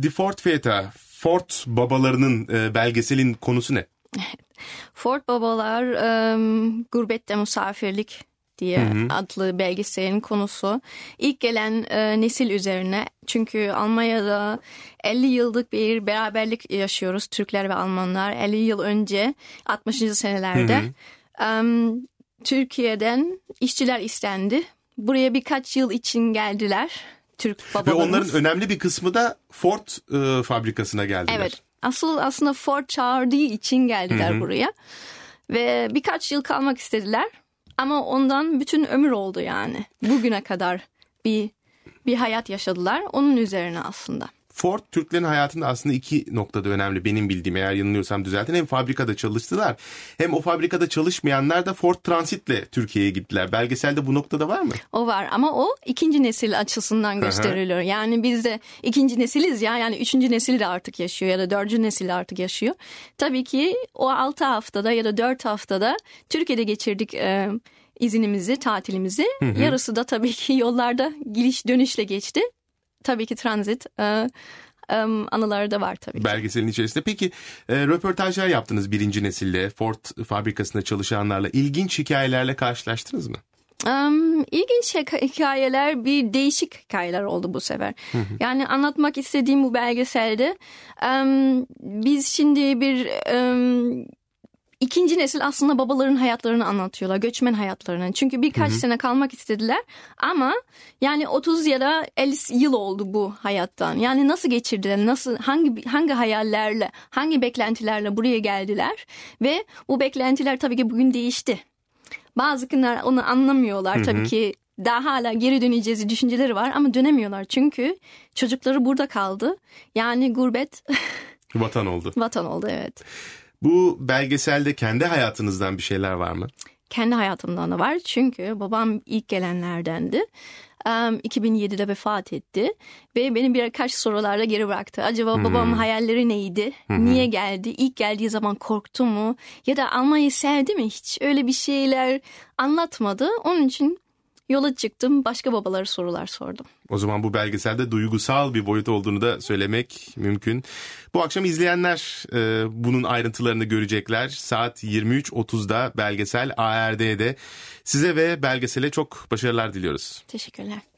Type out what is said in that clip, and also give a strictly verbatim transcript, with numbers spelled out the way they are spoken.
Die Ford-Väter, Ford babalarının e, belgeselin konusu ne? Ford babalar, um, gurbette misafirlik diye hı hı. adlı belgeselin konusu. İlk gelen e, nesil üzerine. Çünkü Almanya'da elli yıllık bir beraberlik yaşıyoruz Türkler ve Almanlar. elli yıl önce altmışıncı senelerde hı hı. Um, Türkiye'den işçiler istendi. Buraya birkaç yıl için geldiler Türk babalarımız. Ve onların önemli bir kısmı da Ford e, fabrikasına geldiler. Evet. Asıl aslında Ford çağırdığı için geldiler hı hı. buraya. Ve birkaç yıl kalmak istediler. Ama ondan bütün ömür oldu yani. Bugüne kadar bir bir hayat yaşadılar. Onun üzerine aslında. Ford Türklerin hayatında aslında iki noktada önemli benim bildiğim, eğer yanılıyorsam düzeltin. Hem fabrikada çalıştılar hem o fabrikada çalışmayanlar da Ford Transit'le Türkiye'ye gittiler. Belgeselde bu noktada var mı? O var ama o ikinci nesil açısından gösteriliyor. Aha. Yani biz de ikinci nesiliz ya, yani üçüncü nesil de artık yaşıyor ya da dördüncü nesil de artık yaşıyor. Tabii ki o altı haftada ya da dört haftada Türkiye'de geçirdik e, izinimizi, tatilimizi. Hı hı. Yarısı da tabii ki yollarda gidiş dönüşle geçti. Tabii ki transit e, e, anıları da var tabii ki. Belgeselin içerisinde. Peki e, röportajlar yaptınız birinci nesille, Ford fabrikasında çalışanlarla. İlginç hikayelerle karşılaştınız mı? Um, ilginç hikayeler, bir değişik hikayeler oldu bu sefer. Hı hı. Yani anlatmak istediğim bu belgeselde um, biz şimdi bir... Um, İkinci nesil aslında babaların hayatlarını anlatıyorlar, göçmen hayatlarını. Çünkü birkaç hı hı. sene kalmak istediler ama yani otuz ya da elli yıl oldu bu hayattan. Yani nasıl geçirdiler, nasıl, hangi hangi hayallerle, hangi beklentilerle buraya geldiler ve bu beklentiler tabii ki bugün değişti. Bazıları onu anlamıyorlar, hı hı. tabii ki daha hala geri döneceğiz düşünceleri var ama dönemiyorlar çünkü çocukları burada kaldı. Yani gurbet vatan oldu. Vatan oldu, evet. Bu belgeselde kendi hayatınızdan bir şeyler var mı? Kendi hayatımdan da var. Çünkü babam ilk gelenlerdendi. Um, iki bin yedide vefat etti. Ve beni birkaç sorularla geri bıraktı. Acaba hmm. babamın hayalleri neydi? Hmm. Niye geldi? İlk geldiği zaman korktu mu? Ya da Almanya'yı sevdi mi? Hiç öyle bir şeyler anlatmadı. Onun için yola çıktım. Başka babalara sorular sordum. O zaman bu belgeselde duygusal bir boyut olduğunu da söylemek mümkün. Bu akşam izleyenler e, bunun ayrıntılarını görecekler. Saat yirmi üç otuzda belgesel A R D'de. Size ve belgesele çok başarılar diliyoruz. Teşekkürler.